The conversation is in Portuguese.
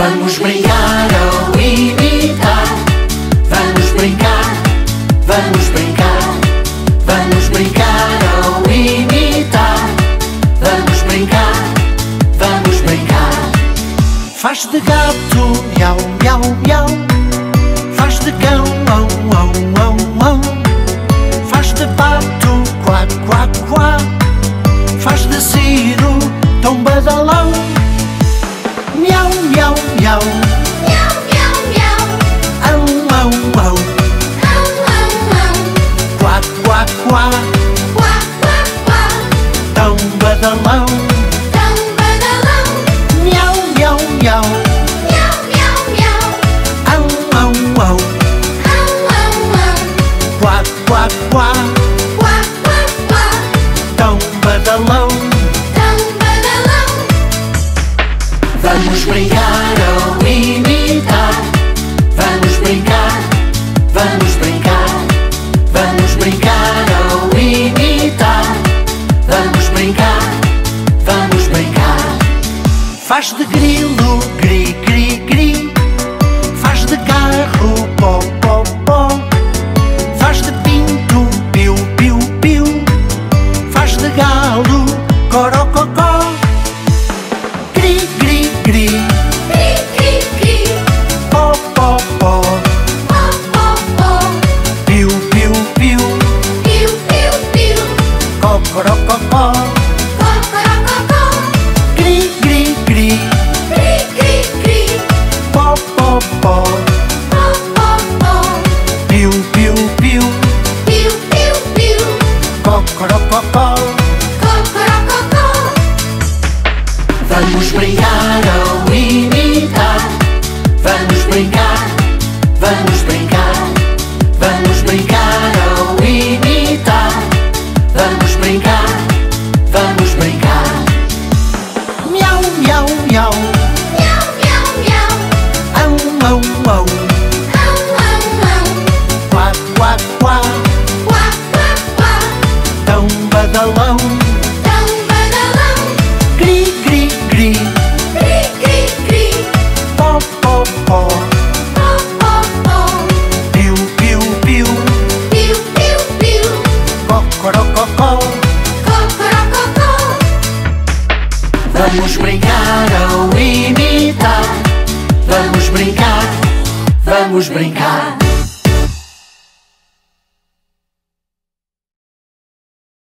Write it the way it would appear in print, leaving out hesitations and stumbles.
Vamos brincar ou imitar. Vamos brincar, vamos brincar. Vamos brincar ou imitar. Vamos brincar, vamos brincar. Faz de gato, miau, miau, miau. Faz de cão, au, au, au, au. Faz de pato, quá, quá, quá. Faz de sino, tom badalão. Miau, miau, miau. Miau, miau, miau. Au, au, au. Au, au, au. Quá, quá, quá. Quá, quá, quá. Tom badalão. Tão badalão. Miau, miau, miau. Miau, miau, miau. Au, au, au. Au, au, au. Quá, quá, quá. Quá, quá, quá. Tom badalão. Tão badalão. Vamos brincar ou imitar. Vamos brincar, vamos brincar. Vamos brincar ou imitar. Vamos brincar, vamos brincar. Faz de grilo, gri, gri, gri. Faz de carro, pó, pó, pó. Faz de pinto, piu, piu, piu. Faz de galo, corococó. Gri, gri, gri. Cri, cri, cri. Pó, pó, pó. Pó, pó, pó. Piu, piu, piu. Piu, piu, piu. Cocorococó. Cocorococó. Gri, gri, gri. Cri, cri, cri. Pó, pó, pó. Pó, pó, pó. Piu, piu, piu. Piu, piu, piu. Cocorococó. Cocorococó. Vamos brincar ou imitar. Vamos brincar, vamos brincar. Vamos brincar ou imitar. Vamos brincar, vamos brincar. Miau, miau, miau. Miau, miau, miau. Au, au, au. Au, au, au. Quá, quá, quá. Quá, quá, quá. Tão badalão. Tão badalão. Gri, gri, gri. Cri, cri, cri. Pó, pó, pó. Pó, pó, pó. Piu, piu, piu. Piu, piu, piu. Cocorococó. Cocorococó. Vamos brincar ou imitar. Vamos brincar, vamos brincar.